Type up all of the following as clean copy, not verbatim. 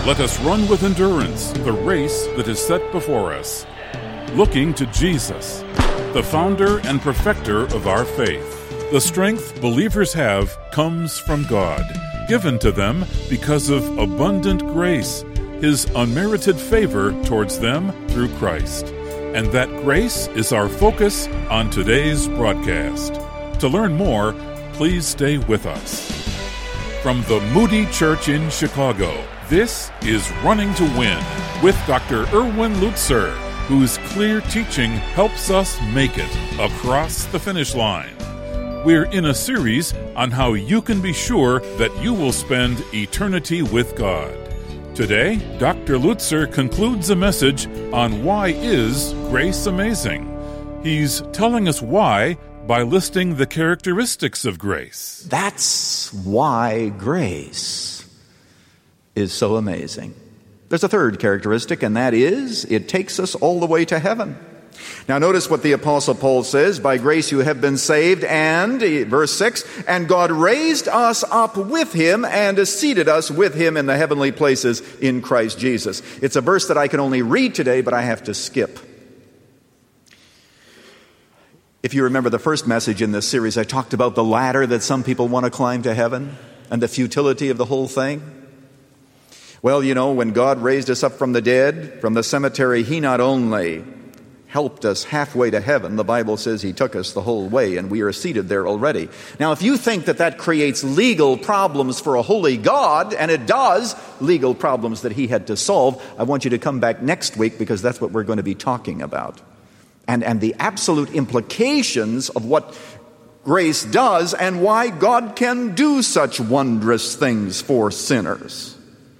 Let us run with endurance the race that is set before us, looking to Jesus, the founder and perfecter of our faith. The strength believers have comes from God, given to them because of abundant grace, His unmerited favor towards them through Christ. And that grace is our focus on today's broadcast. To learn more, please stay with us. From the Moody Church in Chicago, this is Running to Win with Dr. Erwin Lutzer, whose clear teaching helps us make it across the finish line. We're in a series on how you can be sure that you will spend eternity with God. Today, Dr. Lutzer concludes a message on why is grace amazing. He's telling us why by listing the characteristics of grace. That's why grace is so amazing. There's a third characteristic, and that is, it takes us all the way to heaven. Now notice what the Apostle Paul says, by grace you have been saved, and, verse 6, and God raised us up with Him and seated us with Him in the heavenly places in Christ Jesus. It's a verse that I can only read today, but I have to skip. If you remember the first message in this series, I talked about the ladder that some people want to climb to heaven and the futility of the whole thing. Well, you know, when God raised us up from the dead, from the cemetery, He not only helped us halfway to heaven, the Bible says He took us the whole way, and we are seated there already. Now, if you think that that creates legal problems for a holy God, and it does, legal problems that He had to solve, I want you to come back next week, because that's what we're going to be talking about. And the absolute implications of what grace does and why God can do such wondrous things for sinners.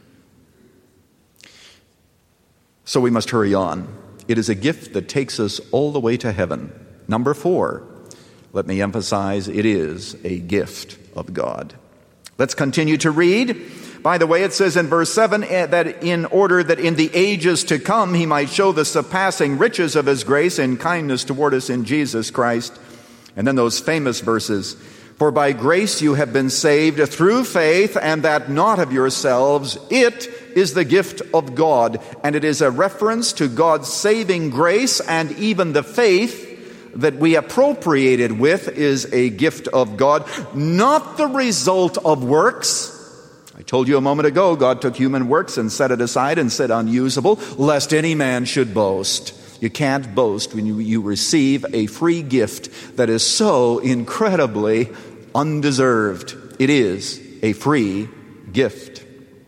So we must hurry on. It is a gift that takes us all the way to heaven. Number 4, let me emphasize, it is a gift of God. Let's continue to read. By the way, it says in verse 7 that in order that in the ages to come He might show the surpassing riches of His grace and kindness toward us in Jesus Christ. And then those famous verses, for by grace you have been saved through faith, and that not of yourselves, it is the gift of God. And it is a reference to God's saving grace, and even the faith that we appropriated with is a gift of God, not the result of works. I told you a moment ago, God took human works and set it aside and said unusable, lest any man should boast. You can't boast when you receive a free gift that is so incredibly undeserved. It is a free gift.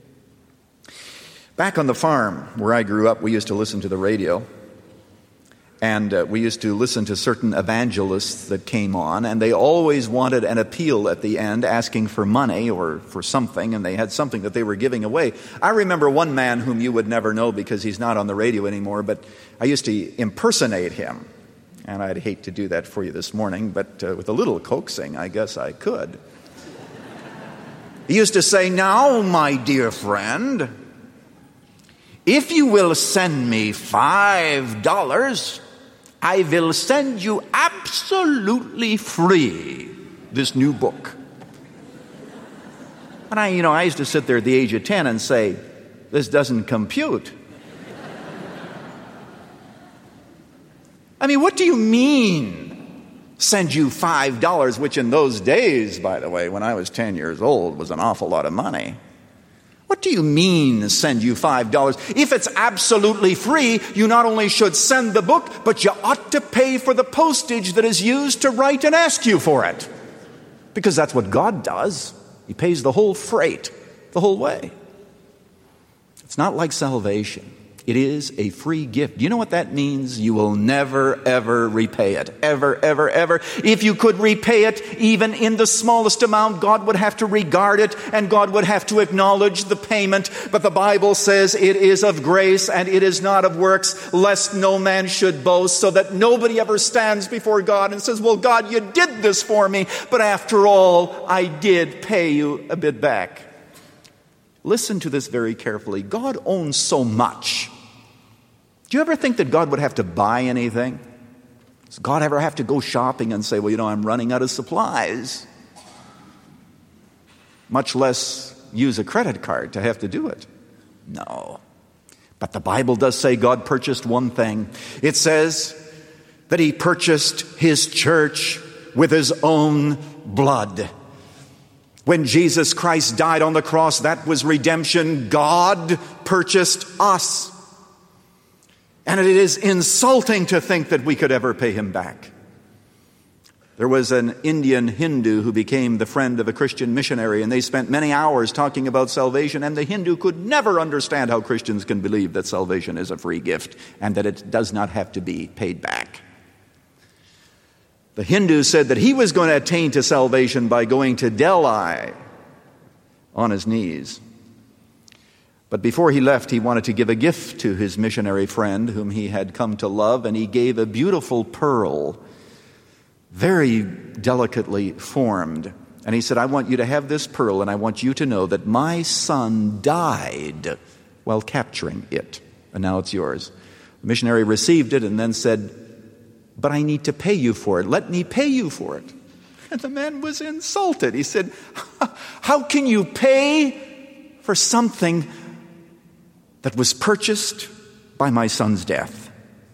Back on the farm where I grew up, we used to listen to the radio. And we used to listen to certain evangelists that came on, and they always wanted an appeal at the end, asking for money or for something, and they had something that they were giving away. I remember one man whom you would never know because he's not on the radio anymore, but I used to impersonate him. And I'd hate to do that for you this morning, but with a little coaxing, I guess I could. He used to say, now, my dear friend, if you will send me $5, I will send you absolutely free this new book. And I used to sit there at the age of 10 and say, this doesn't compute. I mean, what do you mean, send you $5, which in those days, by the way, when I was 10 years old, was an awful lot of money. What do you mean, send you $5? If it's absolutely free, you not only should send the book, but you ought to pay for the postage that is used to write and ask you for it. Because that's what God does. He pays the whole freight, the whole way. It's not like salvation. It is a free gift. Do you know what that means? You will never, ever repay it. Ever, ever, ever. If you could repay it, even in the smallest amount, God would have to regard it, and God would have to acknowledge the payment. But the Bible says it is of grace, and it is not of works, lest no man should boast, so that nobody ever stands before God and says, well, God, you did this for me, but after all, I did pay you a bit back. Listen to this very carefully. God owns so much. Do you ever think that God would have to buy anything? Does God ever have to go shopping and say, well, I'm running out of supplies? Much less use a credit card to have to do it. No. But the Bible does say God purchased one thing. It says that he purchased his church with his own blood. When Jesus Christ died on the cross, that was redemption. God purchased us. And it is insulting to think that we could ever pay him back. There was an Indian Hindu who became the friend of a Christian missionary, and they spent many hours talking about salvation, and the Hindu could never understand how Christians can believe that salvation is a free gift and that it does not have to be paid back. The Hindu said that he was going to attain to salvation by going to Delhi on his knees. But before he left, he wanted to give a gift to his missionary friend whom he had come to love, and he gave a beautiful pearl, very delicately formed. And he said, I want you to have this pearl, and I want you to know that my son died while capturing it, and now it's yours. The missionary received it and then said, but I need to pay you for it. Let me pay you for it. And the man was insulted. He said, how can you pay for something that was purchased by my son's death?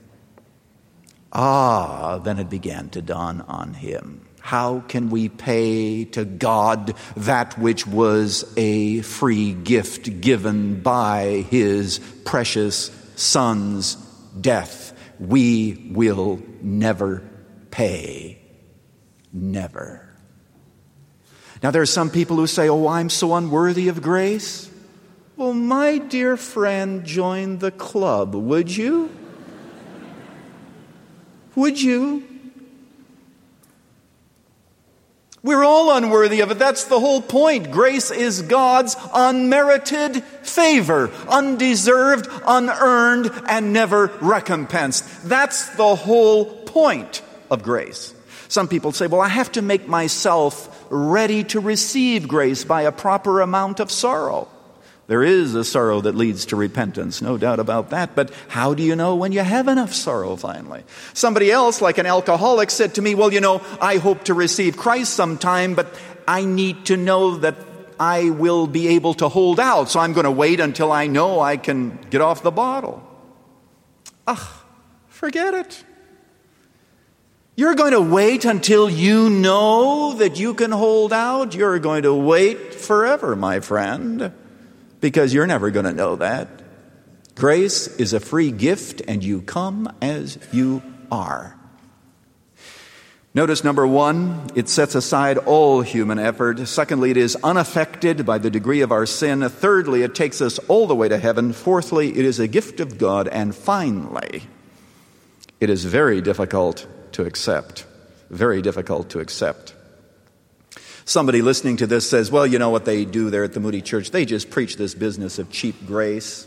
Then it began to dawn on him. How can we pay to God that which was a free gift given by his precious son's death? We will never pay. Never. Now there are some people who say, oh, I'm so unworthy of grace. Well, my dear friend, join the club, would you? Would you? We're all unworthy of it. That's the whole point. Grace is God's unmerited favor, undeserved, unearned, and never recompensed. That's the whole point of grace. Some people say, well, I have to make myself ready to receive grace by a proper amount of sorrow. There is a sorrow that leads to repentance, no doubt about that. But how do you know when you have enough sorrow finally? Somebody else, like an alcoholic, said to me, well, I hope to receive Christ sometime, but I need to know that I will be able to hold out. So I'm going to wait until I know I can get off the bottle. Forget it. You're going to wait until you know that you can hold out? You're going to wait forever, my friend. Because you're never going to know that. Grace is a free gift, and you come as you are. Notice number one, it sets aside all human effort. Secondly, it is unaffected by the degree of our sin. Thirdly, it takes us all the way to heaven. Fourthly, it is a gift of God. And finally, it is very difficult to accept. Very difficult to accept. Somebody listening to this says, well, you know what they do there at the Moody Church? They just preach this business of cheap grace.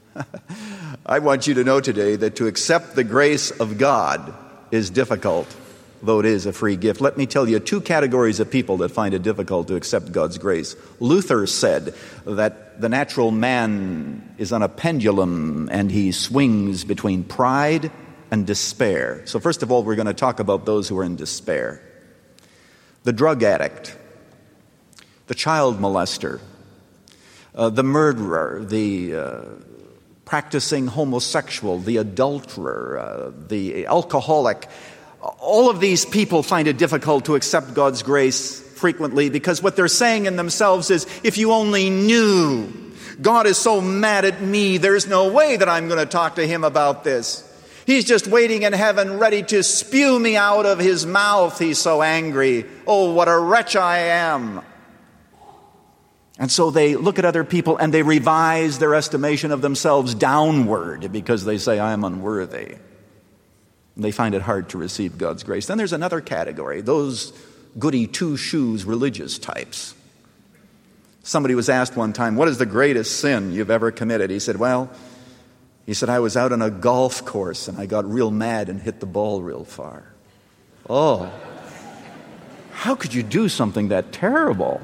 I want you to know today that to accept the grace of God is difficult, though it is a free gift. Let me tell you two categories of people that find it difficult to accept God's grace. Luther said that the natural man is on a pendulum and he swings between pride and despair. So first of all, we're going to talk about those who are in despair. The drug addict, the child molester, the murderer, the practicing homosexual, the adulterer, the alcoholic. All of these people find it difficult to accept God's grace frequently because what they're saying in themselves is, if you only knew, God is so mad at me, there's no way that I'm going to talk to him about this. He's just waiting in heaven ready to spew me out of his mouth. He's so angry. Oh, what a wretch I am. And so they look at other people and they revise their estimation of themselves downward because they say, I am unworthy. And they find it hard to receive God's grace. Then there's another category, those goody two-shoes religious types. Somebody was asked one time, what is the greatest sin you've ever committed? He said, I was out on a golf course and I got real mad and hit the ball real far. Oh, how could you do something that terrible?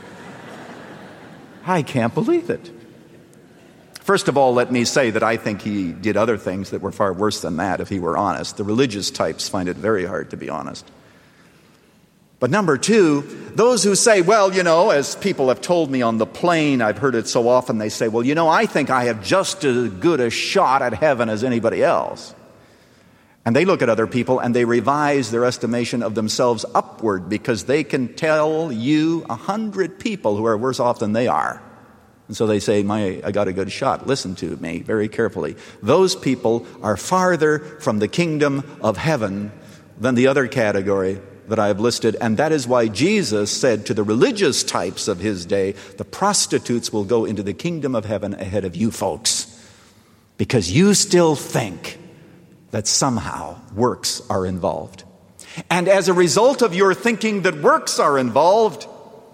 I can't believe it. First of all, let me say that I think he did other things that were far worse than that if he were honest. The religious types find it very hard to be honest. But number two, those who say, well, as people have told me on the plane, I've heard it so often, they say, well, I think I have just as good a shot at heaven as anybody else. And they look at other people and they revise their estimation of themselves upward because they can tell you 100 people who are worse off than they are. And so they say, I got a good shot. Listen to me very carefully. Those people are farther from the kingdom of heaven than the other category that I have listed. And that is why Jesus said to the religious types of his day, the prostitutes will go into the kingdom of heaven ahead of you folks. Because you still think that somehow works are involved. And as a result of your thinking that works are involved,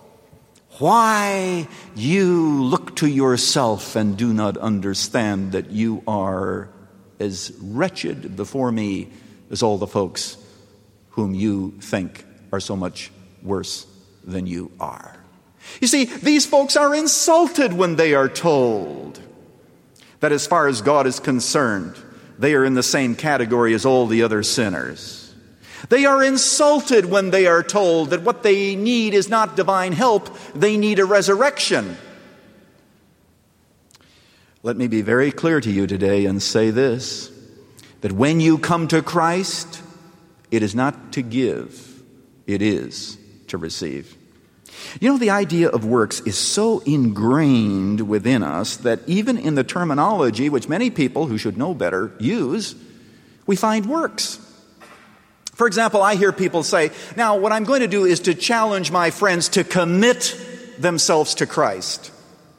why you look to yourself and do not understand that you are as wretched before me as all the folks whom you think are so much worse than you are. You see, these folks are insulted when they are told that as far as God is concerned, they are in the same category as all the other sinners. They are insulted when they are told that what they need is not divine help, they need a resurrection. Let me be very clear to you today and say this, that when you come to Christ, it is not to give, it is to receive. The idea of works is so ingrained within us that even in the terminology which many people who should know better use, we find works. For example, I hear people say, now what I'm going to do is to challenge my friends to commit themselves to Christ.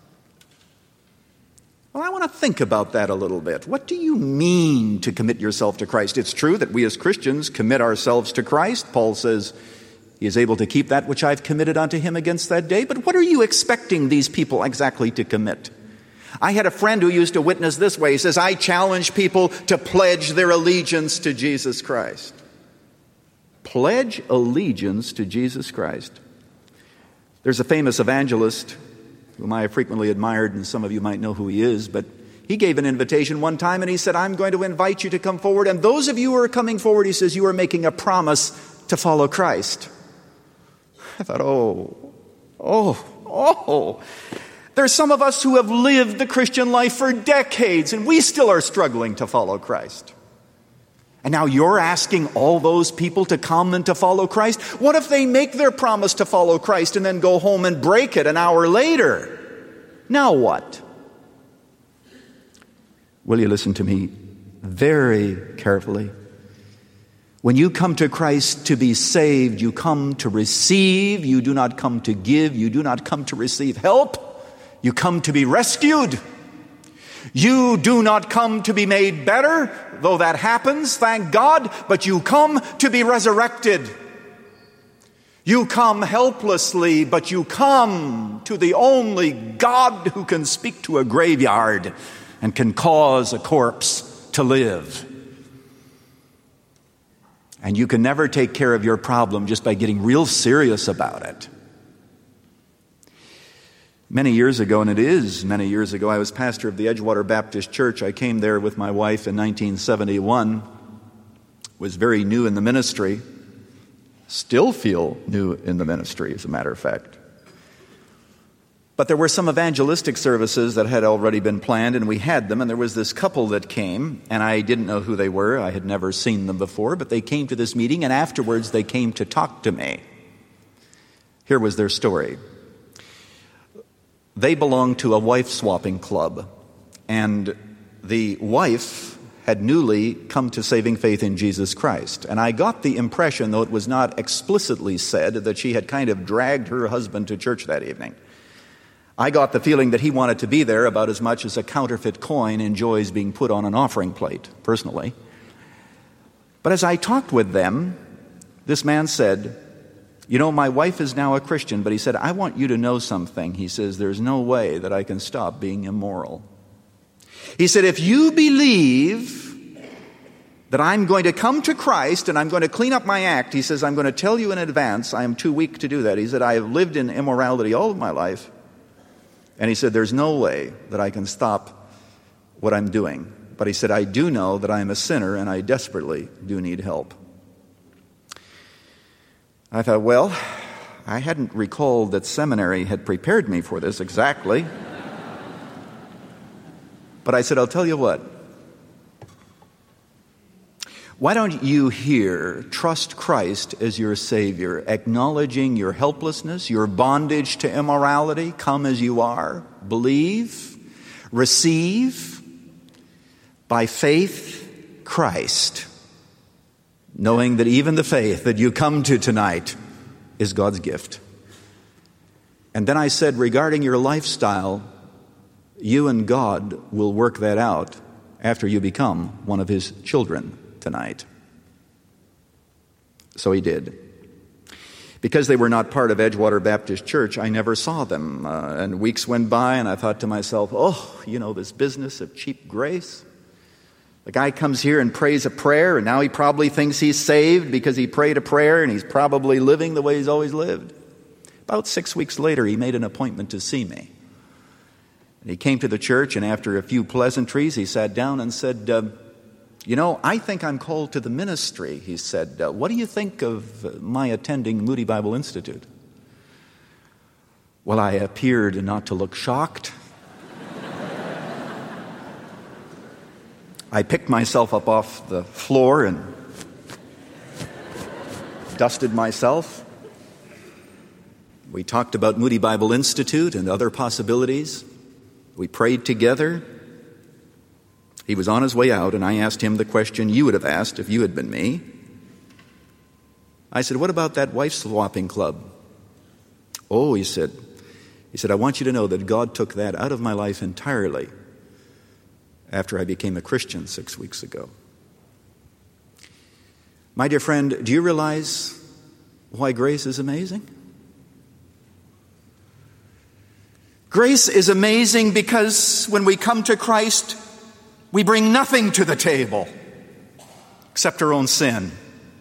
Well, I want to think about that a little bit. What do you mean to commit yourself to Christ? It's true that we as Christians commit ourselves to Christ. Paul says he is able to keep that which I've committed unto him against that day. But what are you expecting these people exactly to commit? I had a friend who used to witness this way. He says, I challenge people to pledge their allegiance to Jesus Christ. Pledge allegiance to Jesus Christ. There's a famous evangelist whom I have frequently admired, and some of you might know who he is, but he gave an invitation one time, and he said, I'm going to invite you to come forward, and those of you who are coming forward, he says, you are making a promise to follow Christ. I thought, there's some of us who have lived the Christian life for decades, and we still are struggling to follow Christ. And now you're asking all those people to come and to follow Christ? What if they make their promise to follow Christ and then go home and break it an hour later? Now what? Will you listen to me very carefully? When you come to Christ to be saved, you come to receive. You do not come to give. You do not come to receive help. You come to be rescued. You do not come to be made better, though that happens, thank God, but you come to be resurrected. You come helplessly, but you come to the only God who can speak to a graveyard and can cause a corpse to live. And you can never take care of your problem just by getting real serious about it. Many years ago, and it is many years ago, I was pastor of the Edgewater Baptist Church. I came there with my wife in 1971, was very new in the ministry, still feel new in the ministry, as a matter of fact. But there were some evangelistic services that had already been planned, and we had them, and there was this couple that came, and I didn't know who they were. I had never seen them before, but they came to this meeting, and afterwards they came to talk to me. Here was their story. They belonged to a wife-swapping club, and the wife had newly come to saving faith in Jesus Christ. And I got the impression, though it was not explicitly said, that she had kind of dragged her husband to church that evening. I got the feeling that he wanted to be there about as much as a counterfeit coin enjoys being put on an offering plate, personally. But as I talked with them, this man said, my wife is now a Christian, but he said, I want you to know something. He says, there's no way that I can stop being immoral. He said, if you believe that I'm going to come to Christ and I'm going to clean up my act, he says, I'm going to tell you in advance, I am too weak to do that. He said, I have lived in immorality all of my life. And he said, there's no way that I can stop what I'm doing. But he said, I do know that I am a sinner and I desperately do need help. I thought, well, I hadn't recalled that seminary had prepared me for this exactly. But I said, I'll tell you what. Why don't you here trust Christ as your Savior, acknowledging your helplessness, your bondage to immorality, come as you are, believe, receive, by faith, Christ, knowing that even the faith that you come to tonight is God's gift. And then I said, regarding your lifestyle, you and God will work that out after you become one of His children tonight. So He did. Because they were not part of Edgewater Baptist Church, I never saw them. And weeks went by and I thought to myself, this business of cheap grace. The guy comes here and prays a prayer, and now he probably thinks he's saved because he prayed a prayer, and he's probably living the way he's always lived. About 6 weeks later, he made an appointment to see me. And he came to the church, and after a few pleasantries, he sat down and said, I think I'm called to the ministry. He said, what do you think of my attending Moody Bible Institute? Well, I appeared not to look shocked. I picked myself up off the floor and dusted myself. We talked about Moody Bible Institute and other possibilities. We prayed together. He was on his way out, and I asked him the question you would have asked if you had been me. I said, what about that wife-swapping club? Oh, he said, I want you to know that God took that out of my life entirely after I became a Christian 6 weeks ago. My dear friend, do you realize why grace is amazing? Grace is amazing because when we come to Christ, we bring nothing to the table except our own sin.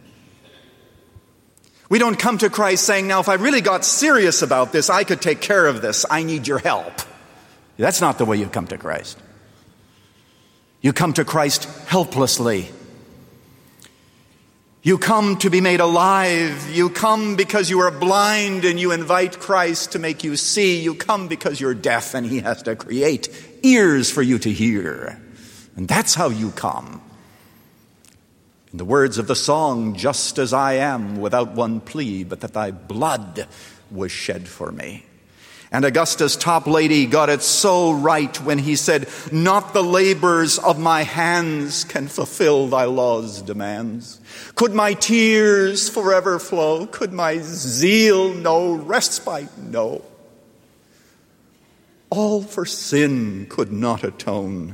We don't come to Christ saying, now if I really got serious about this, I could take care of this. I need your help. That's not the way you come to Christ. You come to Christ helplessly. You come to be made alive. You come because you are blind and you invite Christ to make you see. You come because you're deaf and He has to create ears for you to hear. And that's how you come. In the words of the song, just as I am without one plea, but that thy blood was shed for me. And Augusta's top lady got it so right when he said, not the labors of my hands can fulfill thy law's demands. Could my tears forever flow? Could my zeal no respite know? All for sin could not atone.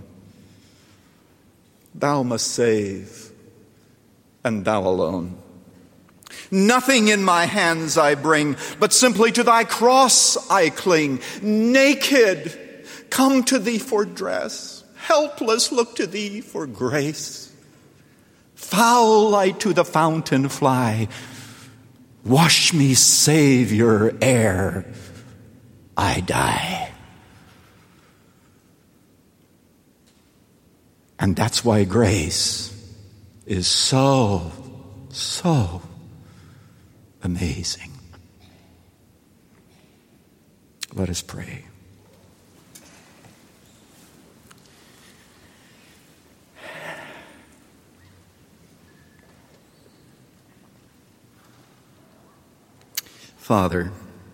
Thou must save, and thou alone. Nothing in my hands I bring, but simply to thy cross I cling. Naked, come to thee for dress. Helpless, look to thee for grace. Foul I to the fountain fly. Wash me, Savior, ere I die. And that's why grace is so amazing. Let us pray. Father,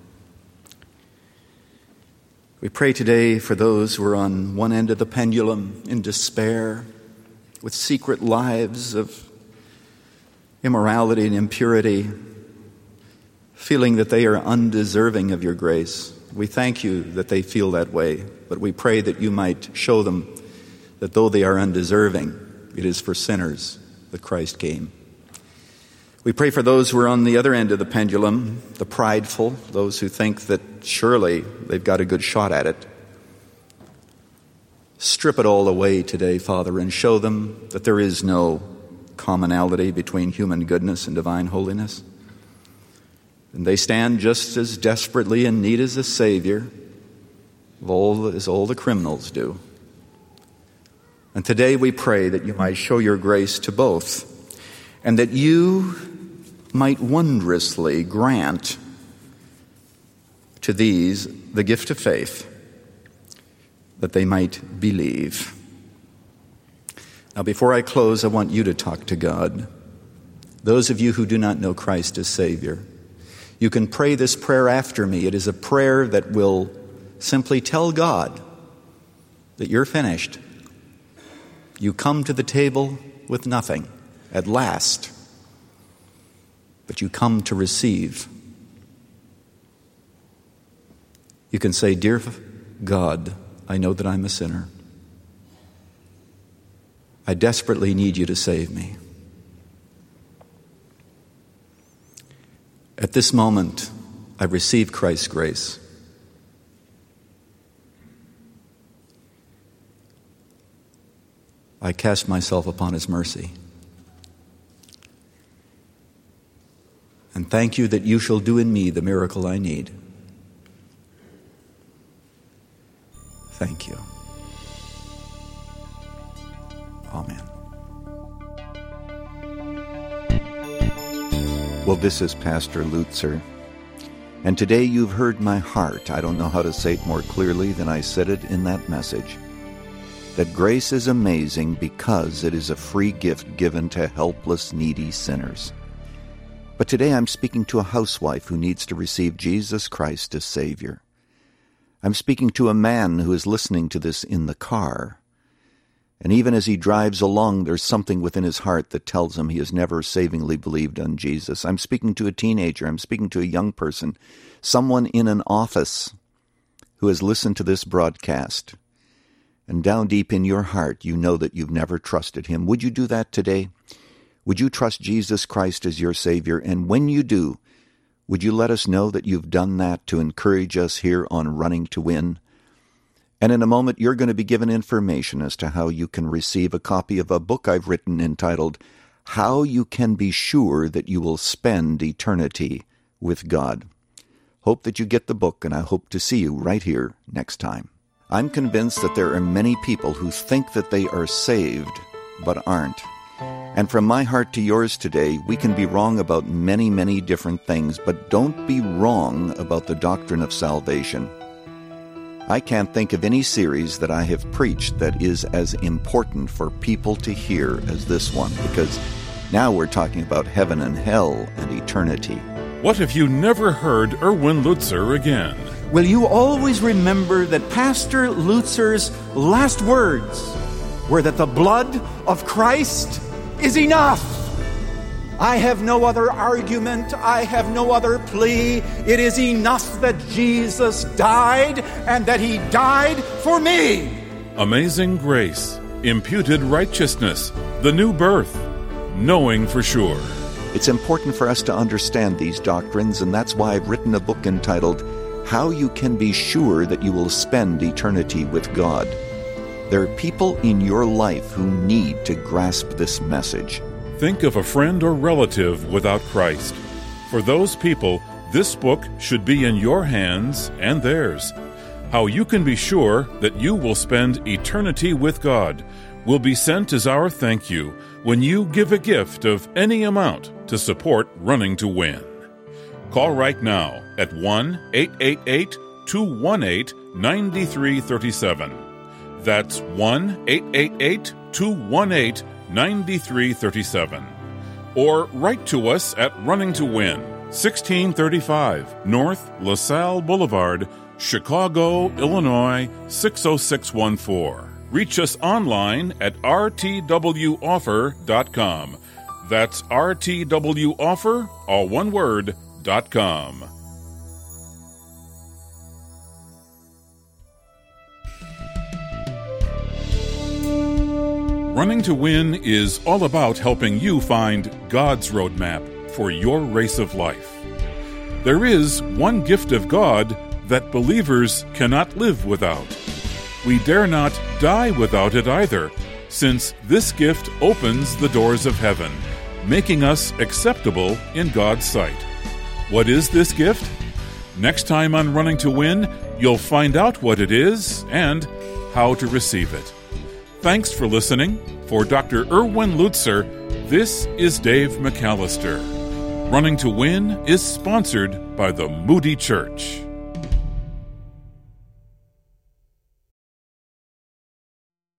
we pray today for those who are on one end of the pendulum in despair, with secret lives of immorality and impurity, feeling that they are undeserving of your grace. We thank you that they feel that way, but we pray that you might show them that though they are undeserving, it is for sinners that Christ came. We pray for those who are on the other end of the pendulum, the prideful, those who think that surely they've got a good shot at it. Strip it all away today, Father, and show them that there is no commonality between human goodness and divine holiness. And they stand just as desperately in need as a Savior as all the criminals do. And today we pray that you might show your grace to both, and that you might wondrously grant to these the gift of faith, that they might believe. Now, before I close, I want you to talk to God. Those of you who do not know Christ as Savior, you can pray this prayer after me. It is a prayer that will simply tell God that you're finished. You come to the table with nothing at last, but you come to receive. You can say, "Dear God, I know that I'm a sinner. I desperately need you to save me. At this moment, I receive Christ's grace. I cast myself upon His mercy. And thank you that you shall do in me the miracle I need. Thank you. Amen." Well, this is Pastor Lutzer, and today you've heard my heart. I don't know how to say it more clearly than I said it in that message. That grace is amazing because it is a free gift given to helpless, needy sinners. But today I'm speaking to a housewife who needs to receive Jesus Christ as Savior. I'm speaking to a man who is listening to this in the car. And even as he drives along, there's something within his heart that tells him he has never savingly believed on Jesus. I'm speaking to a teenager. I'm speaking to a young person, someone in an office who has listened to this broadcast. And down deep in your heart, you know that you've never trusted Him. Would you do that today? Would you trust Jesus Christ as your Savior? And when you do, would you let us know that you've done that to encourage us here on Running to Win? And in a moment, you're going to be given information as to how you can receive a copy of a book I've written entitled, How You Can Be Sure That You Will Spend Eternity with God. Hope that you get the book, and I hope to see you right here next time. I'm convinced that there are many people who think that they are saved, but aren't. And from my heart to yours today, we can be wrong about many, many different things, but don't be wrong about the doctrine of salvation. I can't think of any series that I have preached that is as important for people to hear as this one, because now we're talking about heaven and hell and eternity. What if you never heard Erwin Lutzer again? Will you always remember that Pastor Lutzer's last words were that the blood of Christ is enough? I have no other argument. I have no other plea. It is enough that Jesus died and that He died for me. Amazing grace, imputed righteousness, the new birth, knowing for sure. It's important for us to understand these doctrines, and that's why I've written a book entitled, How You Can Be Sure That You Will Spend Eternity with God. There are people in your life who need to grasp this message. Think of a friend or relative without Christ. For those people, this book should be in your hands and theirs. How You Can Be Sure That You Will Spend Eternity with God will be sent as our thank you when you give a gift of any amount to support Running to Win. Call right now at 1-888-218-9337. That's 1-888-218-9337. Or write to us at Running to Win, 1635 North LaSalle Boulevard, Chicago, Illinois, 60614. Reach us online at rtwoffer.com. That's rtwoffer, all one word, .com. Running to Win is all about helping you find God's roadmap for your race of life. There is one gift of God that believers cannot live without. We dare not die without it either, since this gift opens the doors of heaven, making us acceptable in God's sight. What is this gift? Next time on Running to Win, you'll find out what it is and how to receive it. Thanks for listening. For Dr. Erwin Lutzer, this is Dave McAllister. Running to Win is sponsored by the Moody Church.